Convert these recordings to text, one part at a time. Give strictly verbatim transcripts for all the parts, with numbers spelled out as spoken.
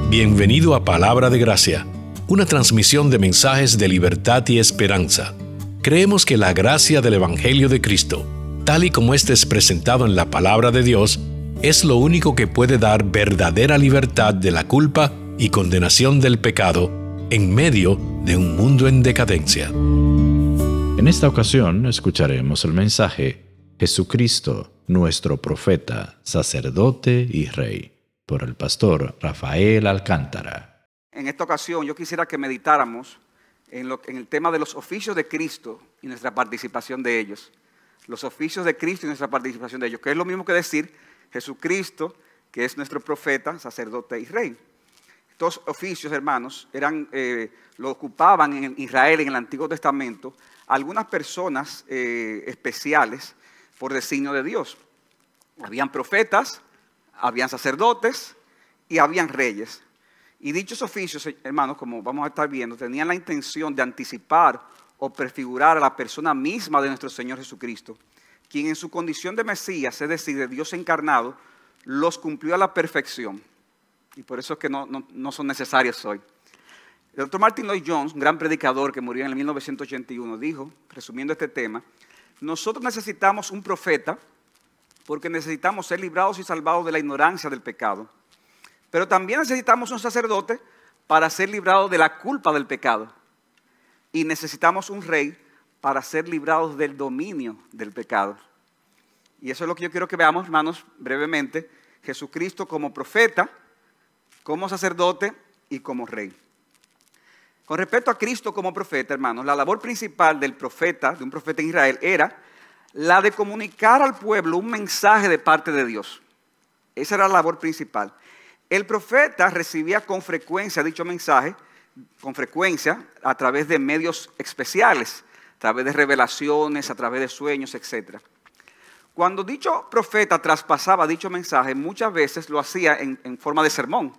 Bienvenido a Palabra de Gracia, una transmisión de mensajes de libertad y esperanza. Creemos que la gracia del Evangelio de Cristo, tal y como éste es presentado en la Palabra de Dios, es lo único que puede dar verdadera libertad de la culpa y condenación del pecado en medio de un mundo en decadencia. En esta ocasión escucharemos el mensaje Jesucristo, nuestro profeta, sacerdote y rey, por el pastor Rafael Alcántara. En esta ocasión yo quisiera que meditáramos en, lo, en el tema de los oficios de Cristo y nuestra participación de ellos. Los oficios de Cristo y nuestra participación de ellos, que es lo mismo que decir Jesucristo, que es nuestro profeta, sacerdote y rey. Estos oficios, hermanos, eran, eh, lo ocupaban en Israel en el Antiguo Testamento algunas personas eh, especiales por designio de Dios. Habían profetas, habían sacerdotes y habían reyes. Y dichos oficios, hermanos, como vamos a estar viendo, tenían la intención de anticipar o prefigurar a la persona misma de nuestro Señor Jesucristo, quien en su condición de Mesías, es decir, de Dios encarnado, los cumplió a la perfección. Y por eso es que no, no, no son necesarios hoy. El doctor Martin Lloyd-Jones, un gran predicador que murió en el mil novecientos ochenta y uno, dijo, resumiendo este tema, nosotros necesitamos un profeta porque necesitamos ser librados y salvados de la ignorancia del pecado. Pero también necesitamos un sacerdote para ser librados de la culpa del pecado. Y necesitamos un rey para ser librados del dominio del pecado. Y eso es lo que yo quiero que veamos, hermanos, brevemente. Jesucristo como profeta, como sacerdote y como rey. Con respecto a Cristo como profeta, hermanos, la labor principal del profeta, de un profeta en Israel, era la de comunicar al pueblo un mensaje de parte de Dios. Esa era la labor principal. El profeta recibía con frecuencia dicho mensaje, con frecuencia, a través de medios especiales, a través de revelaciones, a través de sueños, etcétera. Cuando dicho profeta traspasaba dicho mensaje, muchas veces lo hacía en, en forma de sermón.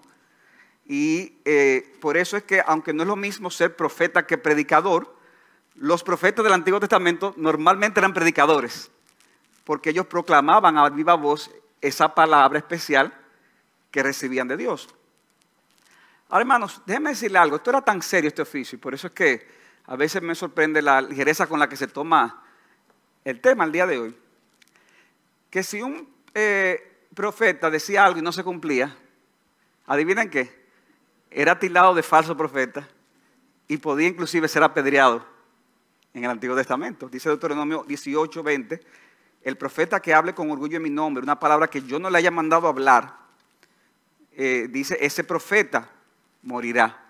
Y eh, por eso es que, aunque no es lo mismo ser profeta que predicador, los profetas del Antiguo Testamento normalmente eran predicadores, porque ellos proclamaban a viva voz esa palabra especial que recibían de Dios. Ahora, hermanos, déjenme decirle algo. Esto era tan serio, este oficio, y por eso es que a veces me sorprende la ligereza con la que se toma el tema el día de hoy. Que si un eh, profeta decía algo y no se cumplía, ¿adivinen qué? Era tildado de falso profeta y podía inclusive ser apedreado en el Antiguo Testamento. Dice Deuteronomio dieciocho, veinte, el profeta que hable con orgullo en mi nombre, una palabra que yo no le haya mandado a hablar, eh, dice, ese profeta morirá.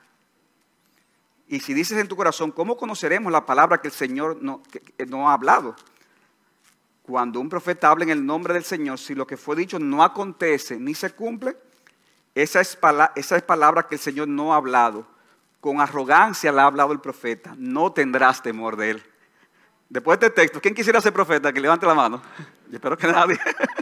Y si dices en tu corazón, ¿cómo conoceremos la palabra que el Señor no, que, que no ha hablado? Cuando un profeta habla en el nombre del Señor, si lo que fue dicho no acontece ni se cumple, esa es, pala- esa es palabra que el Señor no ha hablado. Con arrogancia le ha hablado el profeta, no tendrás temor de él. Después de este texto, ¿quién quisiera ser profeta? Que levante la mano. Yo espero que nadie.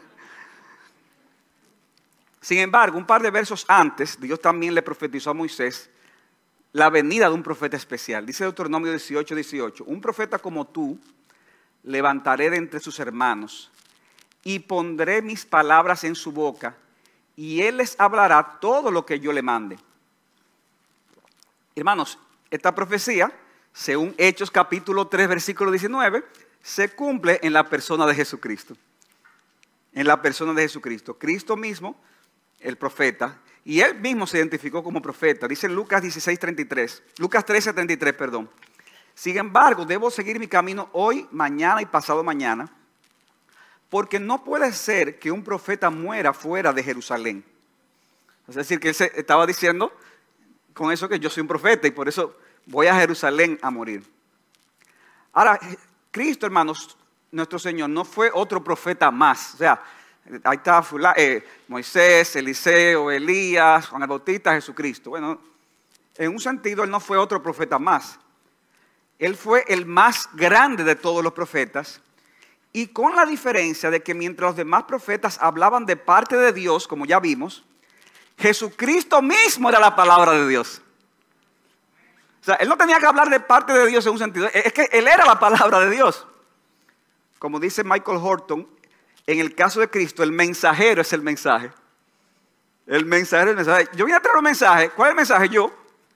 Sin embargo, un par de versos antes, Dios también le profetizó a Moisés la venida de un profeta especial. Dice Deuteronomio dieciocho, dieciocho, un profeta como tú levantaré de entre sus hermanos y pondré mis palabras en su boca y él les hablará todo lo que yo le mande. Hermanos, esta profecía, según Hechos capítulo tres, versículo diecinueve, se cumple en la persona de Jesucristo. En la persona de Jesucristo. Cristo mismo, el profeta, y él mismo se identificó como profeta. Dice en Lucas dieciséis, treinta y tres, Lucas trece, treinta y tres, perdón. Sin embargo, debo seguir mi camino hoy, mañana y pasado mañana, porque no puede ser que un profeta muera fuera de Jerusalén. Es decir, que él se estaba diciendo con eso que yo soy un profeta y por eso voy a Jerusalén a morir. Ahora, Cristo, hermanos, nuestro Señor, no fue otro profeta más. O sea, ahí está Fulá, eh, Moisés, Eliseo, Elías, Juan el Bautista, Jesucristo. Bueno, en un sentido, él no fue otro profeta más. Él fue el más grande de todos los profetas. Y con la diferencia de que mientras los demás profetas hablaban de parte de Dios, como ya vimos, Jesucristo mismo era la palabra de Dios. O sea, él no tenía que hablar de parte de Dios en un sentido. Es que él era la palabra de Dios. Como dice Michael Horton, en el caso de Cristo, el mensajero es el mensaje. El mensajero, el mensaje. Yo vine a traer un mensaje. ¿Cuál es el mensaje? Yo.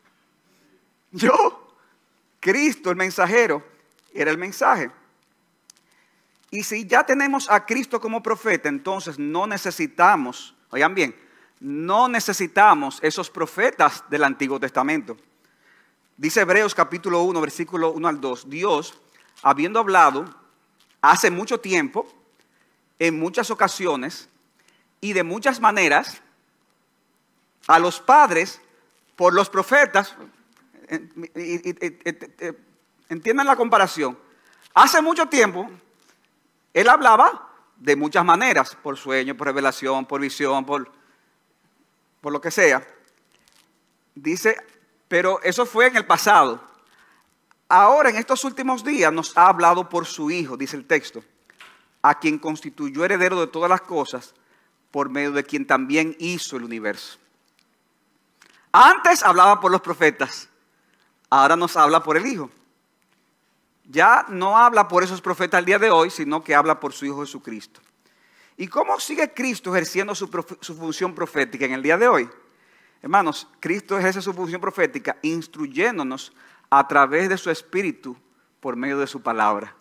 Yo. Cristo, el mensajero, era el mensaje. Y si ya tenemos a Cristo como profeta, entonces no necesitamos, oigan bien, no necesitamos esos profetas del Antiguo Testamento. Dice Hebreos capítulo uno, versículo uno al dos. Dios, habiendo hablado hace mucho tiempo, en muchas ocasiones y de muchas maneras, a los padres por los profetas. Entiendan la comparación. Hace mucho tiempo, Él hablaba de muchas maneras, por sueño, por revelación, por visión, por, por lo que sea. Dice, pero eso fue en el pasado. Ahora, en estos últimos días, nos ha hablado por su Hijo, dice el texto, a quien constituyó heredero de todas las cosas, por medio de quien también hizo el universo. Antes hablaba por los profetas. Ahora nos habla por el Hijo. Ya no habla por esos profetas al día de hoy, sino que habla por su Hijo Jesucristo. ¿Y cómo sigue Cristo ejerciendo su, su función profética en el día de hoy? Hermanos, Cristo ejerce su función profética instruyéndonos a través de su Espíritu por medio de su palabra.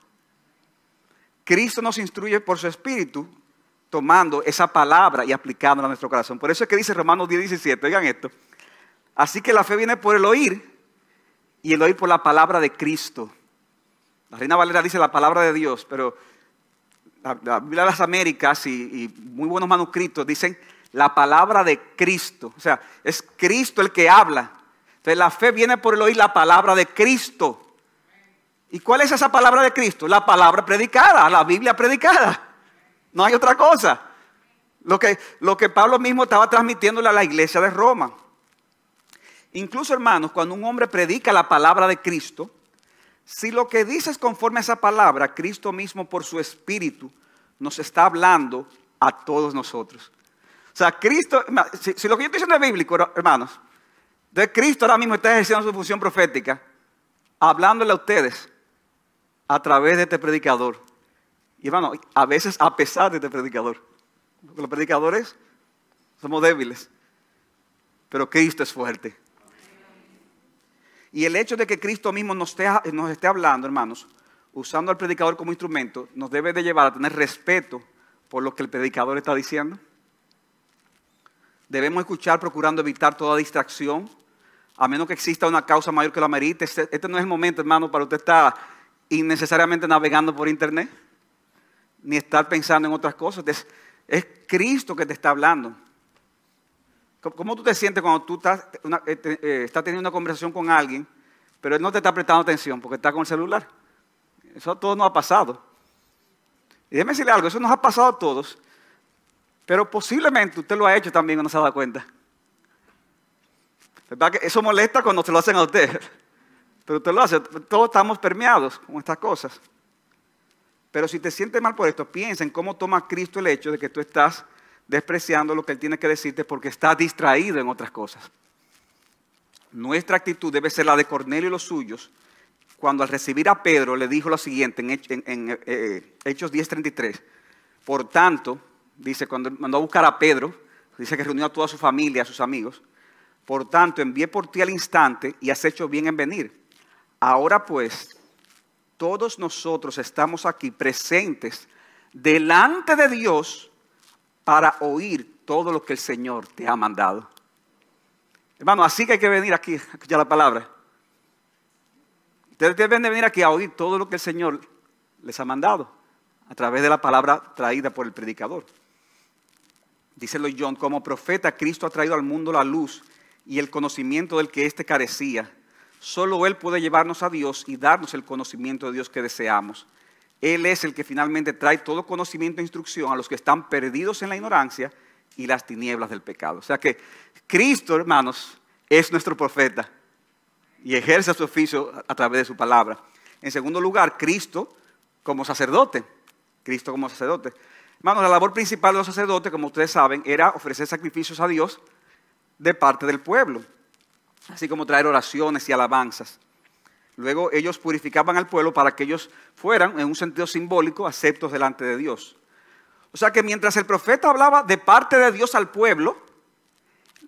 Cristo nos instruye por su Espíritu tomando esa palabra y aplicándola a nuestro corazón. Por eso es que dice Romanos diez, diecisiete, oigan esto. Así que la fe viene por el oír y el oír por la palabra de Cristo. La Reina Valera dice la palabra de Dios, pero la, la Biblia de las Américas y, y muy buenos manuscritos dicen la palabra de Cristo. O sea, es Cristo el que habla. Entonces la fe viene por el oír la palabra de Cristo. ¿Y cuál es esa palabra de Cristo? La palabra predicada, la Biblia predicada. No hay otra cosa. Lo que, lo que Pablo mismo estaba transmitiéndole a la iglesia de Roma. Incluso, hermanos, cuando un hombre predica la palabra de Cristo, si lo que dice es conforme a esa palabra, Cristo mismo por su Espíritu nos está hablando a todos nosotros. O sea, Cristo, si, si lo que yo estoy diciendo es bíblico, hermanos, de Cristo ahora mismo está ejerciendo su función profética, hablándole a ustedes a través de este predicador. Y hermano, a veces a pesar de este predicador. Porque los predicadores somos débiles, pero Cristo es fuerte. Y el hecho de que Cristo mismo nos esté, nos esté hablando, hermanos, usando al predicador como instrumento, nos debe de llevar a tener respeto por lo que el predicador está diciendo. Debemos escuchar procurando evitar toda distracción, a menos que exista una causa mayor que lo amerite. Este, este no es el momento, hermano, para usted estar innecesariamente navegando por internet, ni estar pensando en otras cosas. Es, es Cristo que te está hablando. ¿Cómo tú te sientes cuando tú estás, una, eh, eh, estás teniendo una conversación con alguien, pero él no te está prestando atención porque está con el celular? Eso a todos nos ha pasado. Y déjeme decirle algo, eso nos ha pasado a todos, pero posiblemente usted lo ha hecho también y no se ha dado cuenta. ¿Verdad que eso molesta cuando se lo hacen a usted? Pero usted lo hace, todos estamos permeados con estas cosas. Pero si te sientes mal por esto, piensa en cómo toma Cristo el hecho de que tú estás despreciando lo que Él tiene que decirte porque está distraído en otras cosas. Nuestra actitud debe ser la de Cornelio y los suyos, cuando al recibir a Pedro le dijo lo siguiente en, en, en eh, Hechos diez, treinta y tres. Por tanto, dice, cuando mandó a buscar a Pedro, dice que reunió a toda su familia, a sus amigos. Por tanto, envié por ti al instante y has hecho bien en venir. Ahora pues, todos nosotros estamos aquí presentes delante de Dios para oír todo lo que el Señor te ha mandado. Hermano, así que hay que venir aquí, a escuchar la palabra. Ustedes deben de venir aquí a oír todo lo que el Señor les ha mandado, a través de la palabra traída por el predicador. Dice Lloyd Jones, como profeta, Cristo ha traído al mundo la luz y el conocimiento del que éste carecía. Solo Él puede llevarnos a Dios y darnos el conocimiento de Dios que deseamos. Él es el que finalmente trae todo conocimiento e instrucción a los que están perdidos en la ignorancia y las tinieblas del pecado. O sea que Cristo, hermanos, es nuestro profeta y ejerce su oficio a través de su palabra. En segundo lugar, Cristo como sacerdote. Cristo como sacerdote. Hermanos, la labor principal de los sacerdotes, como ustedes saben, era ofrecer sacrificios a Dios de parte del pueblo, así como traer oraciones y alabanzas. Luego ellos purificaban al pueblo para que ellos fueran, en un sentido simbólico, aceptos delante de Dios. O sea que mientras el profeta hablaba de parte de Dios al pueblo,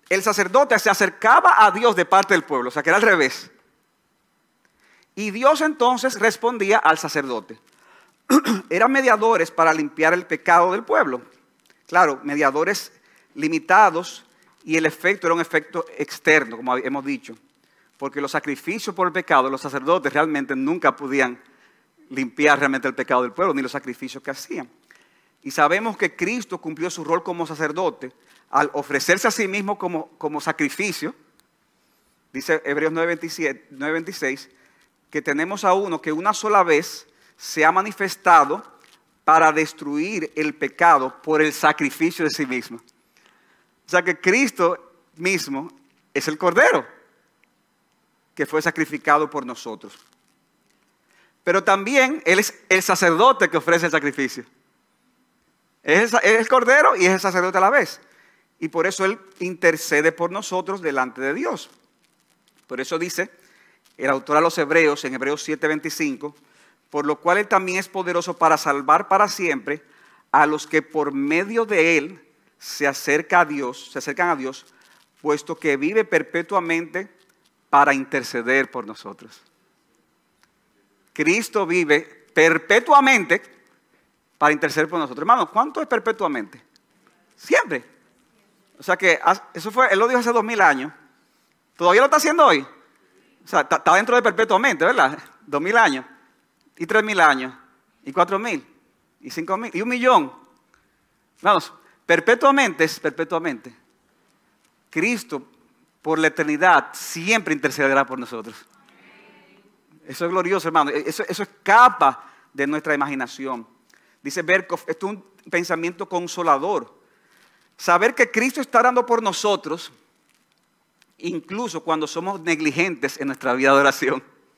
el sacerdote se acercaba a Dios de parte del pueblo, o sea que era al revés. Y Dios entonces respondía al sacerdote. Eran mediadores para limpiar el pecado del pueblo. Claro, mediadores limitados y el efecto era un efecto externo, como hemos dicho. Porque los sacrificios por el pecado, los sacerdotes realmente nunca podían limpiar realmente el pecado del pueblo, ni los sacrificios que hacían. Y sabemos que Cristo cumplió su rol como sacerdote al ofrecerse a sí mismo como, como sacrificio. Dice Hebreos nueve veintiséis, que tenemos a uno que una sola vez se ha manifestado para destruir el pecado por el sacrificio de sí mismo. O sea que Cristo mismo es el Cordero que fue sacrificado por nosotros. Pero también Él es el sacerdote que ofrece el sacrificio. Es el Cordero y es el sacerdote a la vez. Y por eso Él intercede por nosotros delante de Dios. Por eso dice el autor a los Hebreos en Hebreos siete veinticinco, por lo cual Él también es poderoso para salvar para siempre a los que por medio de Él se acerca a Dios, se acercan a Dios, puesto que vive perpetuamente para interceder por nosotros. Cristo vive perpetuamente para interceder por nosotros. Hermano, ¿cuánto es perpetuamente? Siempre. O sea que eso fue, Él lo dijo hace dos mil años. ¿Todavía lo está haciendo hoy? O sea, está, está dentro de perpetuamente, ¿verdad? Dos mil años, y tres mil años, y cuatro mil, y cinco mil, y un millón. Vamos, perpetuamente es perpetuamente. Cristo, por la eternidad, siempre intercederá por nosotros. Eso es glorioso, hermano. Eso, eso escapa de nuestra imaginación. Dice Berkhoff, esto es un pensamiento consolador. Saber que Cristo está orando por nosotros, incluso cuando somos negligentes en nuestra vida de oración.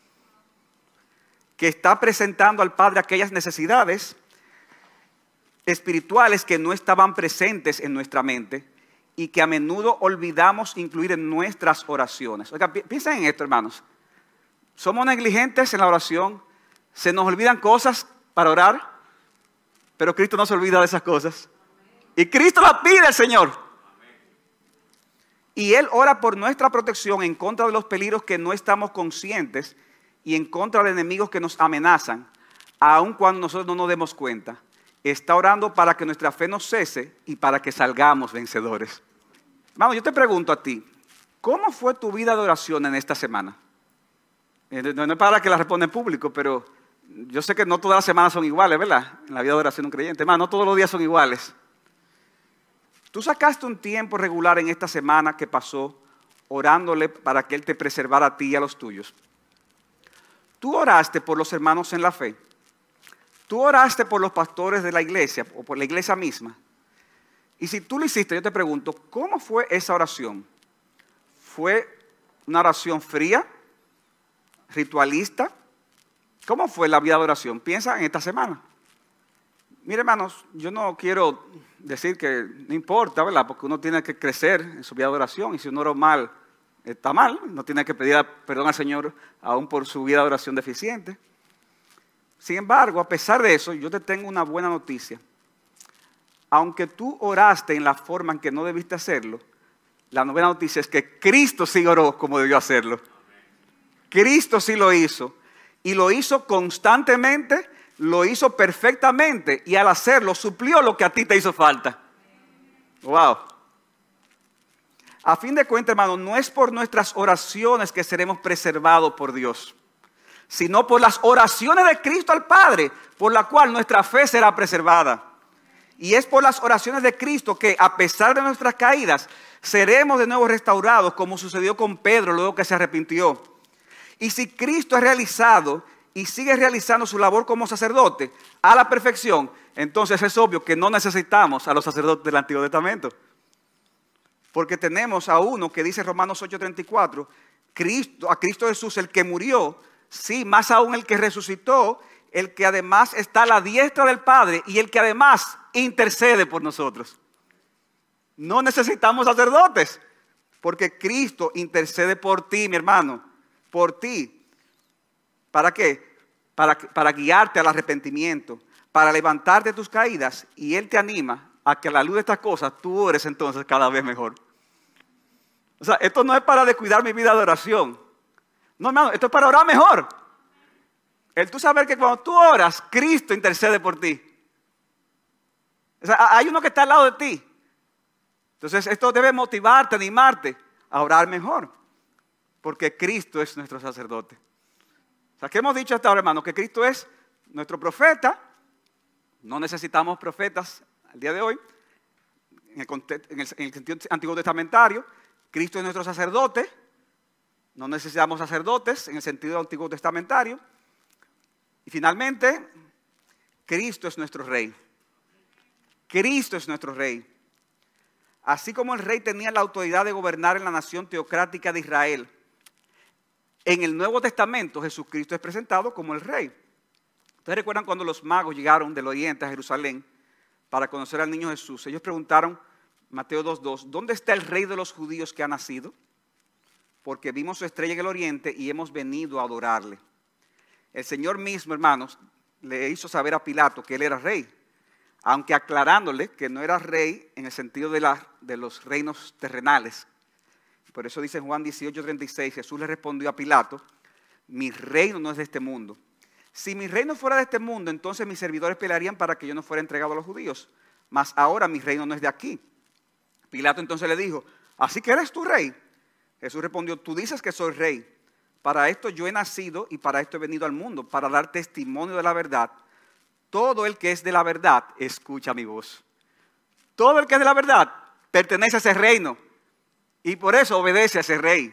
Que está presentando al Padre aquellas necesidades espirituales que no estaban presentes en nuestra mente y que a menudo olvidamos incluir en nuestras oraciones. Oiga, piensen en esto, hermanos. Somos negligentes en la oración, se nos olvidan cosas para orar, pero Cristo no se olvida de esas cosas. Y Cristo las pide al Señor. Y Él ora por nuestra protección en contra de los peligros que no estamos conscientes y en contra de enemigos que nos amenazan, aun cuando nosotros no nos demos cuenta. Está orando para que nuestra fe no cese y para que salgamos vencedores. Hermano, yo te pregunto a ti, ¿cómo fue tu vida de oración en esta semana? No es para que la responda en público, pero yo sé que no todas las semanas son iguales, ¿verdad? En la vida de oración de un creyente. Hermano, no todos los días son iguales. Tú sacaste un tiempo regular en esta semana que pasó orándole para que Él te preservara a ti y a los tuyos. Tú oraste por los hermanos en la fe. Tú oraste por los pastores de la iglesia o por la iglesia misma. Y si tú lo hiciste, yo te pregunto, ¿cómo fue esa oración? ¿Fue una oración fría? ¿Ritualista? ¿Cómo fue la vida de oración? Piensa en esta semana. Mire, hermanos, yo no quiero decir que no importa, ¿verdad? Porque uno tiene que crecer en su vida de oración y si uno ora mal, está mal. No tiene que pedir perdón al Señor aún por su vida de oración deficiente. Sin embargo, a pesar de eso, yo te tengo una buena noticia. Aunque tú oraste en la forma en que no debiste hacerlo, la buena noticia es que Cristo sí oró como debió hacerlo. Cristo sí lo hizo. Y lo hizo constantemente, lo hizo perfectamente. Y al hacerlo, suplió lo que a ti te hizo falta. Wow. A fin de cuentas, hermano, no es por nuestras oraciones que seremos preservados por Dios, sino por las oraciones de Cristo al Padre, por la cual nuestra fe será preservada. Y es por las oraciones de Cristo que, a pesar de nuestras caídas, seremos de nuevo restaurados, como sucedió con Pedro luego que se arrepintió. Y si Cristo ha realizado y sigue realizando su labor como sacerdote a la perfección, entonces es obvio que no necesitamos a los sacerdotes del Antiguo Testamento. Porque tenemos a uno que dice Romanos ocho treinta y cuatro, Cristo, a Cristo Jesús, el que murió, sí, más aún el que resucitó, el que además está a la diestra del Padre y el que además intercede por nosotros. No necesitamos sacerdotes, porque Cristo intercede por ti, mi hermano, por ti. ¿Para qué? Para, para guiarte al arrepentimiento, para levantarte de tus caídas, y Él te anima a que a la luz de estas cosas tú ores entonces cada vez mejor. O sea, esto no es para descuidar mi vida de oración. No, hermano, esto es para orar mejor. El tú saber que cuando tú oras, Cristo intercede por ti. O sea, hay uno que está al lado de ti. Entonces, esto debe motivarte, animarte a orar mejor. Porque Cristo es nuestro sacerdote. O sea, ¿qué hemos dicho hasta ahora, hermano? Que Cristo es nuestro profeta. No necesitamos profetas al día de hoy. En el, en el, en el sentido antiguo testamentario, Cristo es nuestro sacerdote. No necesitamos sacerdotes en el sentido antiguo testamentario. Y finalmente, Cristo es nuestro rey. Cristo es nuestro rey. Así como el rey tenía la autoridad de gobernar en la nación teocrática de Israel, en el Nuevo Testamento Jesucristo es presentado como el rey. ¿Ustedes recuerdan cuando los magos llegaron del oriente a Jerusalén para conocer al niño Jesús? Ellos preguntaron, Mateo dos dos, ¿dónde está el rey de los judíos que ha nacido? Porque vimos su estrella en el oriente y hemos venido a adorarle. El Señor mismo, hermanos, le hizo saber a Pilato que él era rey, aunque aclarándole que no era rey en el sentido de, la, de los reinos terrenales. Por eso dice en Juan dieciocho treinta y seis, Jesús le respondió a Pilato, mi reino no es de este mundo. Si mi reino fuera de este mundo, entonces mis servidores pelearían para que yo no fuera entregado a los judíos. Mas ahora mi reino no es de aquí. Pilato entonces le dijo, ¿así que eres tú rey? Jesús respondió, tú dices que soy rey. Para esto yo he nacido y para esto he venido al mundo, para dar testimonio de la verdad. Todo el que es de la verdad, escucha mi voz. Todo el que es de la verdad, pertenece a ese reino. Y por eso obedece a ese rey.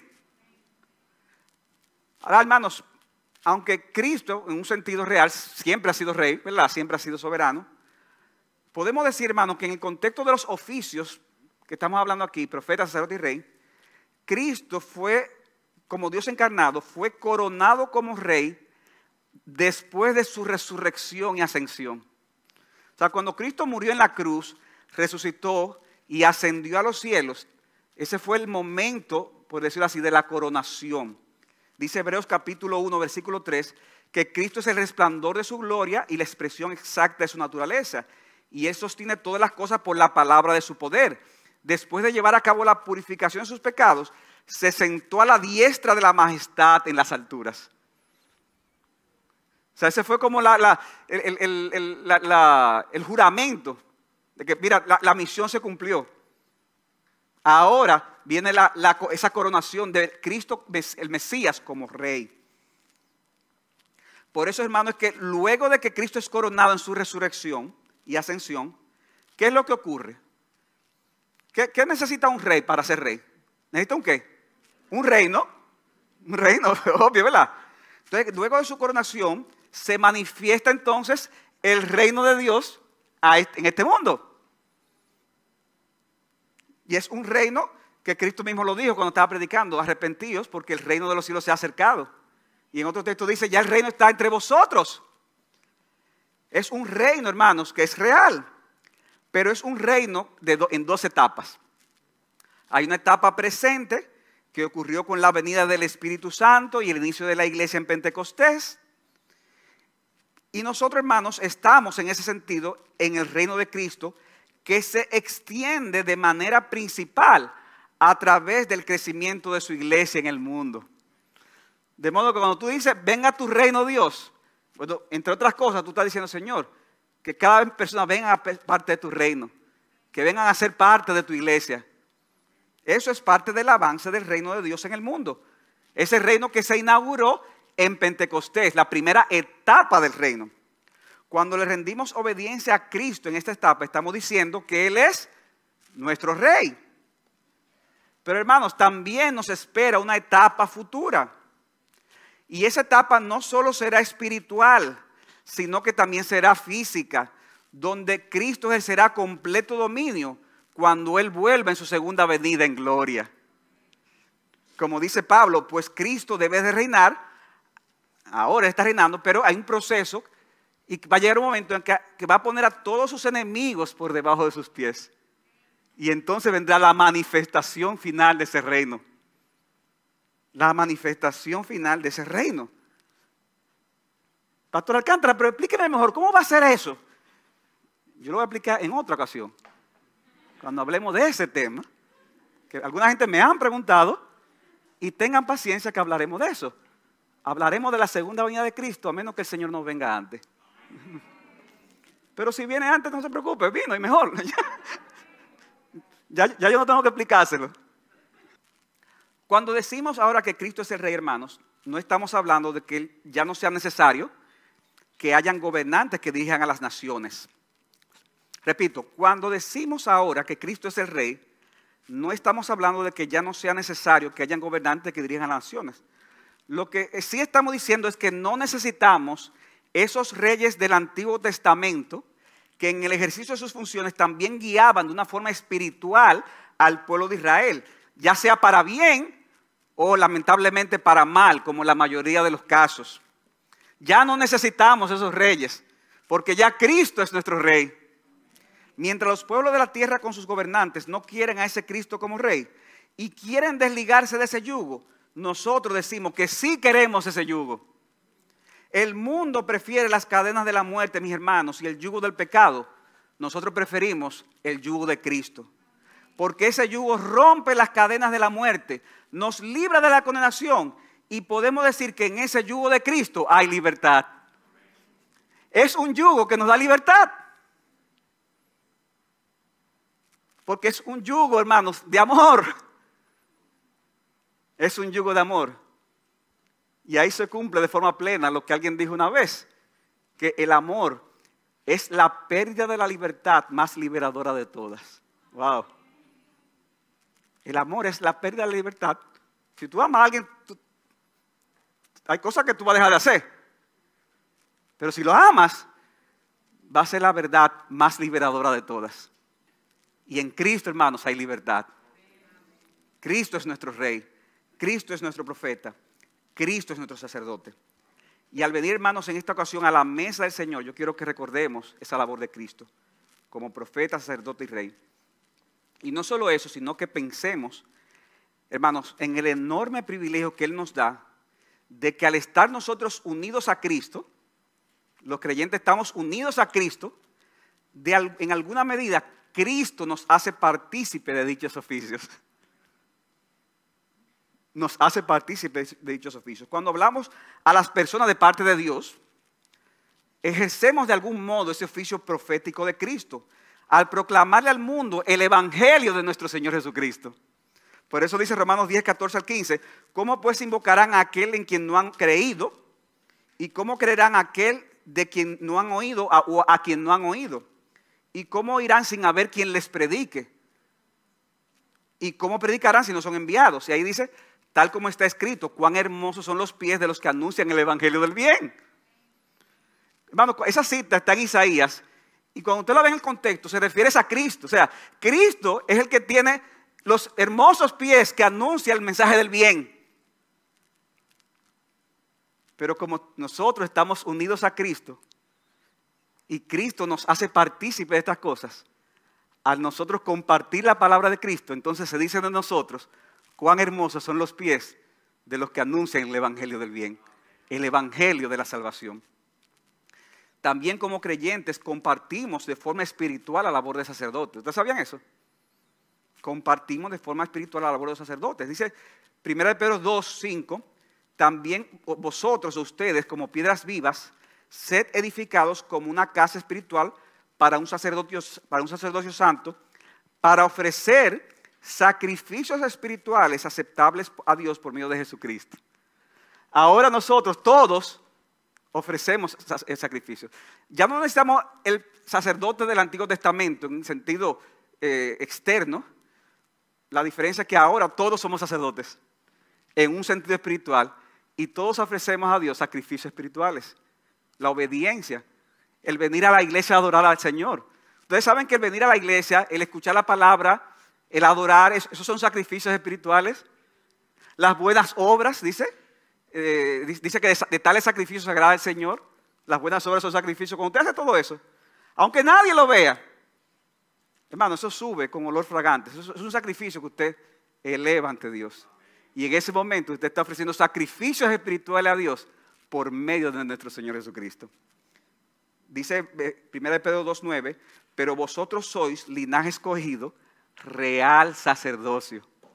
Ahora, hermanos, aunque Cristo, en un sentido real, siempre ha sido rey, ¿verdad? Siempre ha sido soberano. Podemos decir, hermanos, que en el contexto de los oficios que estamos hablando aquí, profeta, sacerdote y rey, Cristo fue, como Dios encarnado, fue coronado como rey después de su resurrección y ascensión. O sea, cuando Cristo murió en la cruz, resucitó y ascendió a los cielos, ese fue el momento, por decirlo así, de la coronación. Dice Hebreos capítulo uno, versículo tres, que Cristo es el resplandor de su gloria y la expresión exacta de su naturaleza. Y Él sostiene todas las cosas por la palabra de su poder. Después de llevar a cabo la purificación de sus pecados, se sentó a la diestra de la majestad en las alturas. O sea, ese fue como la, la, el, el, el, la, la, el juramento de que, mira, la, la misión se cumplió. Ahora viene la, la, esa coronación de Cristo, el Mesías, como rey. Por eso, hermano, es que luego de que Cristo es coronado en su resurrección y ascensión, ¿qué es lo que ocurre? ¿Qué, qué necesita un rey para ser rey? ¿Necesita un qué? Un reino. Un reino, obvio, ¿verdad? Entonces, luego de su coronación, se manifiesta entonces el reino de Dios en este mundo. Y es un reino que Cristo mismo lo dijo cuando estaba predicando, arrepentíos porque el reino de los cielos se ha acercado. Y en otro texto dice, ya el reino está entre vosotros. Es un reino, hermanos, que es real, pero es un reino de do, en dos etapas. Hay una etapa presente que ocurrió con la venida del Espíritu Santo y el inicio de la iglesia en Pentecostés. Y nosotros, hermanos, estamos en ese sentido en el reino de Cristo, que se extiende de manera principal a través del crecimiento de su iglesia en el mundo. De modo que cuando tú dices, venga tu reino, Dios, bueno, entre otras cosas, tú estás diciendo, Señor, que cada persona venga a parte de tu reino, que vengan a ser parte de tu iglesia. Eso es parte del avance del reino de Dios en el mundo. Ese reino que se inauguró en Pentecostés, la primera etapa del reino. Cuando le rendimos obediencia a Cristo en esta etapa, estamos diciendo que Él es nuestro Rey. Pero hermanos, también nos espera una etapa futura. Y esa etapa no solo será espiritual, sino que también será física, donde Cristo ejercerá completo dominio cuando Él vuelva en su segunda venida en gloria. Como dice Pablo, pues Cristo debe de reinar, ahora está reinando, pero hay un proceso y va a llegar un momento en que, que va a poner a todos sus enemigos por debajo de sus pies. Y entonces vendrá la manifestación final de ese reino. La manifestación final de ese reino. Pastor Alcántara, pero explíqueme mejor, ¿cómo va a ser eso? Yo lo voy a explicar en otra ocasión. Cuando hablemos de ese tema, que alguna gente me han preguntado, y tengan paciencia que hablaremos de eso. Hablaremos de la segunda venida de Cristo, a menos que el Señor nos venga antes. Pero si viene antes, no se preocupe, vino y mejor. ya, ya yo no tengo que explicárselo. Cuando decimos ahora que Cristo es el Rey, hermanos, no estamos hablando de que ya no sea necesario que hayan gobernantes que dirijan a las naciones. Repito, cuando decimos ahora que Cristo es el Rey, no estamos hablando de que ya no sea necesario que hayan gobernantes que dirijan a las naciones. Lo que sí estamos diciendo es que no necesitamos esos reyes del Antiguo Testamento que en el ejercicio de sus funciones también guiaban de una forma espiritual al pueblo de Israel, ya sea para bien o lamentablemente para mal, como en la mayoría de los casos. Ya no necesitamos esos reyes, porque ya Cristo es nuestro Rey. Mientras los pueblos de la tierra con sus gobernantes no quieren a ese Cristo como Rey y quieren desligarse de ese yugo, nosotros decimos que sí queremos ese yugo. El mundo prefiere las cadenas de la muerte, mis hermanos, y el yugo del pecado. Nosotros preferimos el yugo de Cristo, porque ese yugo rompe las cadenas de la muerte, nos libra de la condenación y podemos decir que en ese yugo de Cristo hay libertad. Es un yugo que nos da libertad. Porque es un yugo, hermanos, de amor. Es un yugo de amor. Y ahí se cumple de forma plena lo que alguien dijo una vez, que el amor es la pérdida de la libertad más liberadora de todas. Wow. El amor es la pérdida de la libertad. Si tú amas a alguien, tú, hay cosas que tú vas a dejar de hacer. Pero si lo amas, va a ser la verdad más liberadora de todas. Y en Cristo, hermanos, hay libertad. Cristo es nuestro Rey. Cristo es nuestro profeta. Cristo es nuestro sacerdote. Y al venir, hermanos, en esta ocasión a la mesa del Señor, yo quiero que recordemos esa labor de Cristo como profeta, sacerdote y Rey. Y no solo eso, sino que pensemos, hermanos, en el enorme privilegio que Él nos da de que al estar nosotros unidos a Cristo, los creyentes estamos unidos a Cristo, de, en alguna medida Cristo nos hace partícipe de dichos oficios. Nos hace partícipe de dichos oficios. Cuando hablamos a las personas de parte de Dios, ejercemos de algún modo ese oficio profético de Cristo, al proclamarle al mundo el evangelio de nuestro Señor Jesucristo. Por eso dice Romanos diez, catorce al quince, ¿cómo pues invocarán a aquel en quien no han creído? ¿Y cómo creerán a aquel de quien no han oído a, o a quien no han oído? ¿Y cómo irán sin haber quien les predique? ¿Y cómo predicarán si no son enviados? Y ahí dice, tal como está escrito, cuán hermosos son los pies de los que anuncian el evangelio del bien. Hermano, esa cita está en Isaías, y cuando usted la ve en el contexto, se refiere a Cristo. O sea, Cristo es el que tiene los hermosos pies que anuncia el mensaje del bien. Pero como nosotros estamos unidos a Cristo, y Cristo nos hace partícipe de estas cosas, al nosotros compartir la palabra de Cristo, entonces se dice de nosotros, cuán hermosos son los pies de los que anuncian el evangelio del bien, el evangelio de la salvación. También como creyentes compartimos de forma espiritual la labor de sacerdotes. ¿Ustedes sabían eso? Compartimos de forma espiritual la labor de sacerdotes. Dice primera de Pedro dos, cinco, también vosotros, ustedes, como piedras vivas, sed edificados como una casa espiritual para un sacerdocio, para un sacerdocio santo, para ofrecer sacrificios espirituales aceptables a Dios por medio de Jesucristo. Ahora nosotros todos ofrecemos sacrificios. Ya no necesitamos el sacerdote del Antiguo Testamento en sentido eh, externo. La diferencia es que ahora todos somos sacerdotes en un sentido espiritual y todos ofrecemos a Dios sacrificios espirituales. La obediencia, el venir a la iglesia a adorar al Señor. Ustedes saben que el venir a la iglesia, el escuchar la palabra, el adorar, esos son sacrificios espirituales. Las buenas obras, dice, eh, dice que de, de tales sacrificios se agrada al Señor. Las buenas obras son sacrificios. Cuando usted hace todo eso, aunque nadie lo vea, hermano, eso sube con olor fragante. Eso es un sacrificio que usted eleva ante Dios. Y en ese momento usted está ofreciendo sacrificios espirituales a Dios por medio de nuestro Señor Jesucristo. Dice primera de Pedro dos, nueve, pero vosotros sois linaje escogido, real sacerdocio.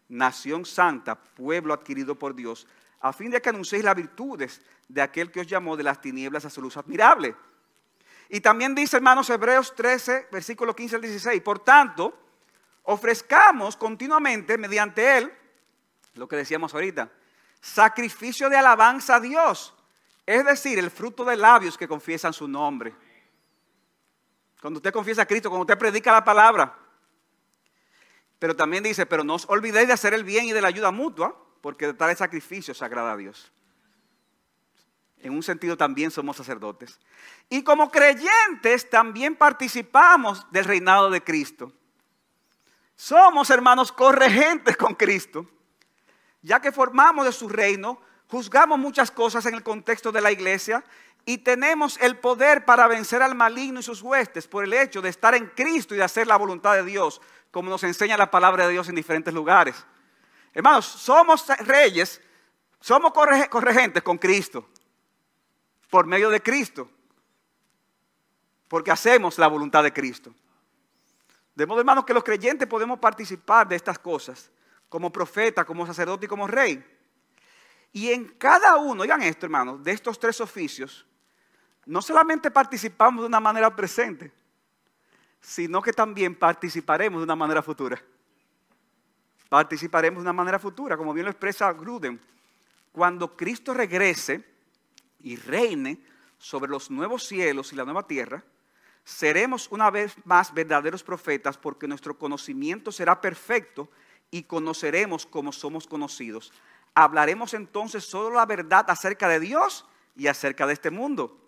nación santa, pueblo adquirido por Dios, a fin de que anunciéis las virtudes de aquel que os llamó de las tinieblas a su luz admirable. Y también dice, hermanos, Hebreos trece, versículo quince al dieciséis, por tanto, ofrezcamos continuamente mediante él, lo que decíamos ahorita, sacrificio de alabanza a Dios, es decir, el fruto de labios que confiesan su nombre. Cuando usted confiesa a Cristo, cuando usted predica la palabra. Pero también dice, pero no os olvidéis de hacer el bien y de la ayuda mutua, porque de tal sacrificio se agrada a Dios. En un sentido también somos sacerdotes. Y como creyentes también participamos del reinado de Cristo. Somos, hermanos, corregentes con Cristo. Ya que formamos de su reino, juzgamos muchas cosas en el contexto de la iglesia y tenemos el poder para vencer al maligno y sus huestes por el hecho de estar en Cristo y de hacer la voluntad de Dios, como nos enseña la palabra de Dios en diferentes lugares. Hermanos, somos reyes, somos corregentes con Cristo, por medio de Cristo, porque hacemos la voluntad de Cristo. De modo, hermanos, que los creyentes podemos participar de estas cosas, como profeta, como sacerdote y como rey. Y en cada uno, oigan esto, hermanos, de estos tres oficios, no solamente participamos de una manera presente, sino que también participaremos de una manera futura. Participaremos de una manera futura, como bien lo expresa Grudem. Cuando Cristo regrese y reine sobre los nuevos cielos y la nueva tierra, seremos una vez más verdaderos profetas porque nuestro conocimiento será perfecto y conoceremos como somos conocidos. Hablaremos entonces solo la verdad acerca de Dios y acerca de este mundo.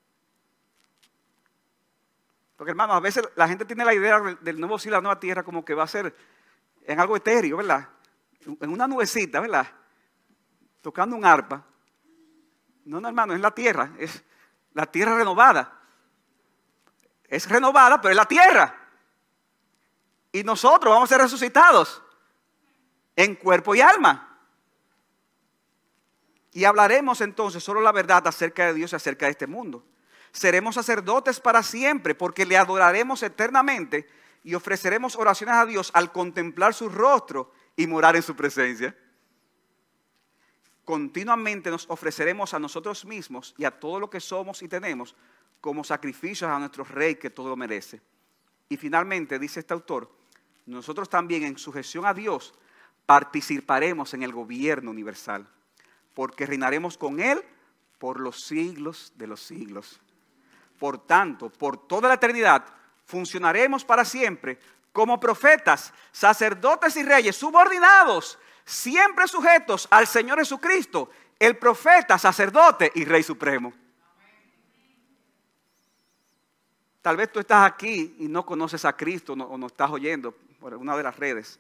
Porque, hermanos, a veces la gente tiene la idea del nuevo cielo y la nueva tierra como que va a ser en algo etéreo, ¿verdad? En una nubecita, ¿verdad? Tocando un arpa. No, no, hermano, es la tierra, es la tierra renovada. Es renovada, pero es la tierra. Y nosotros vamos a ser resucitados en cuerpo y alma. Y hablaremos entonces solo la verdad acerca de Dios y acerca de este mundo. Seremos sacerdotes para siempre porque le adoraremos eternamente y ofreceremos oraciones a Dios al contemplar su rostro y morar en su presencia. Continuamente nos ofreceremos a nosotros mismos y a todo lo que somos y tenemos como sacrificios a nuestro Rey que todo lo merece. Y finalmente, dice este autor, nosotros también en sujeción a Dios participaremos en el gobierno universal, porque reinaremos con Él por los siglos de los siglos. Por tanto, por toda la eternidad, funcionaremos para siempre como profetas, sacerdotes y reyes subordinados, siempre sujetos al Señor Jesucristo, el profeta, sacerdote y Rey Supremo. Tal vez tú estás aquí y no conoces a Cristo o no estás oyendo por una de las redes.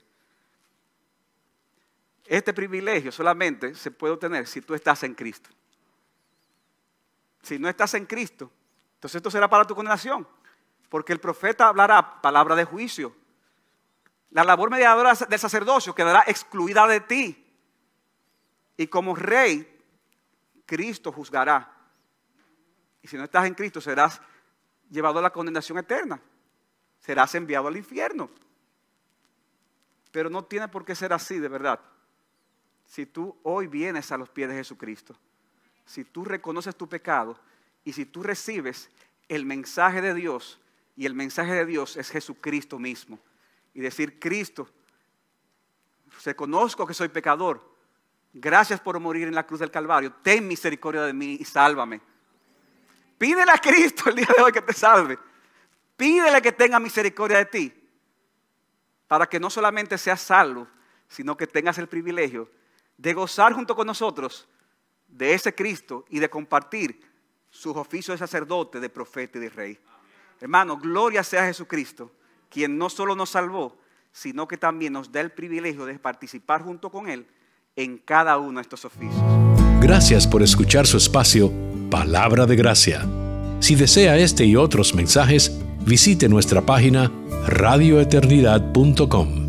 Este privilegio solamente se puede obtener si tú estás en Cristo. Si no estás en Cristo, entonces esto será para tu condenación. Porque el profeta hablará palabra de juicio. La labor mediadora del sacerdocio quedará excluida de ti. Y como rey, Cristo juzgará. Y si no estás en Cristo, serás llevado a la condenación eterna. Serás enviado al infierno. Pero no tiene por qué ser así, de verdad. Si tú hoy vienes a los pies de Jesucristo, si tú reconoces tu pecado y si tú recibes el mensaje de Dios, y el mensaje de Dios es Jesucristo mismo, y decir, Cristo, reconozco que soy pecador, gracias por morir en la cruz del Calvario, ten misericordia de mí y sálvame. Pídele a Cristo el día de hoy que te salve, pídele que tenga misericordia de ti, para que no solamente seas salvo, sino que tengas el privilegio de gozar junto con nosotros de ese Cristo y de compartir sus oficios de sacerdote, de profeta y de rey. Hermano, gloria sea a Jesucristo, quien no solo nos salvó, sino que también nos da el privilegio de participar junto con Él en cada uno de estos oficios. Gracias por escuchar su espacio, Palabra de Gracia. Si desea este y otros mensajes, visite nuestra página radio eternidad punto com.